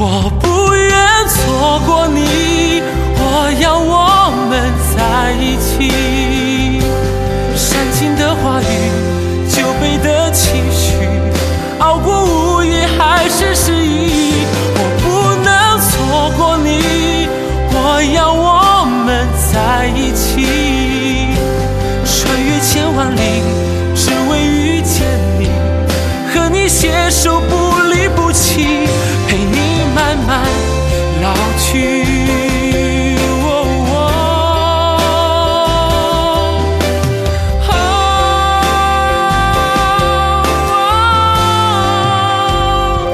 我不愿错过你，我要我们在一起。煽情的话语，酒杯的情绪，熬过午夜还是失忆。我不能错过你，我要我们在一起。穿越千万里，只为遇见你，和你携手不离不弃，陪你慢慢老去。